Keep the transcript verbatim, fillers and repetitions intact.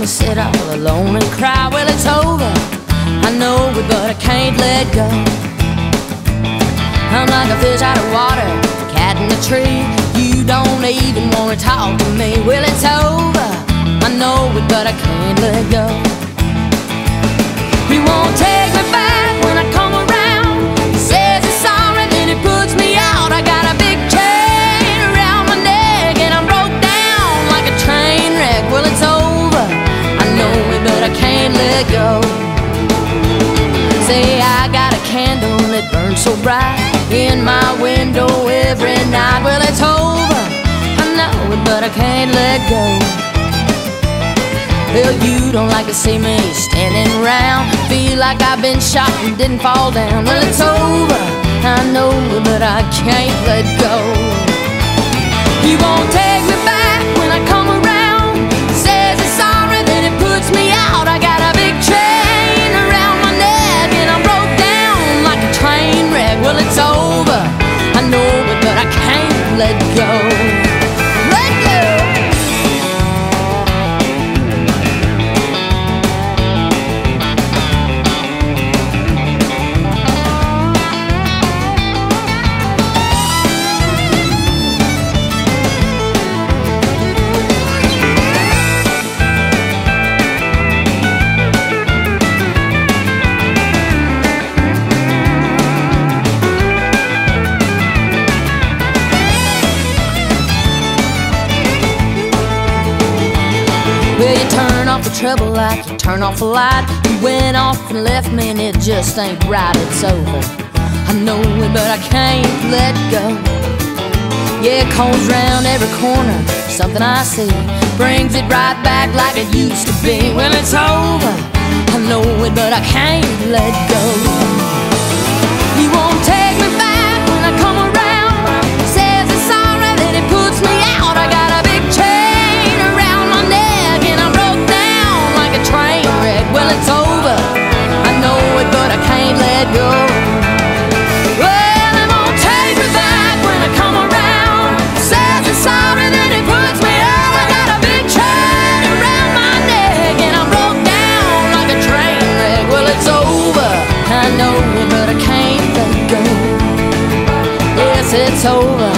sit all alone and cry. Well, it's over, I know it, but I can't let go. I'm like a fish out of water, a cat in a tree. You don't even wanna talk to me. Well, it's over, I know it, but I can't let go. He won't take me back when I come around. He says he's sorry, then he puts me out. I got a big chain around my neck and I'm broke down like a train wreck. Well, it's over, I know it, but I can't let go. Say I got a candle that burns so bright in my window every night. Well, it's over, I know it, but I can't let go. Well, you don't like to see me standing around, feel like I've been shot and didn't fall down. Well, it's over, I know it, but I can't let go. He won't take me back when I come around. Says he's sorry, then he puts me out. I got a big chain around my neck and I'm broke down like a train wreck. Well, it's over, I know it, but I can't let go. Let go. Well, you turn off the trouble like you turn off a light. You went off and left me and it just ain't right. It's over, I know it, but I can't let go. Yeah, it comes round every corner, something I see brings it right back like it used to be. Well, it's over, I know it, but I can't let go. He won't take me back when I come around. Says he's sorry, then he puts me out. I got a big chain around my neck and I'm broke down like a train wreck. Well, it's over, I know it, but I can't let go. Well, he won't take me back when I come around. Says he's sorry, then he puts me out. I got a big chain around my neck and I'm broke down like a train wreck. Well, it's over, I know it, but I can't let go. Yes, it's over,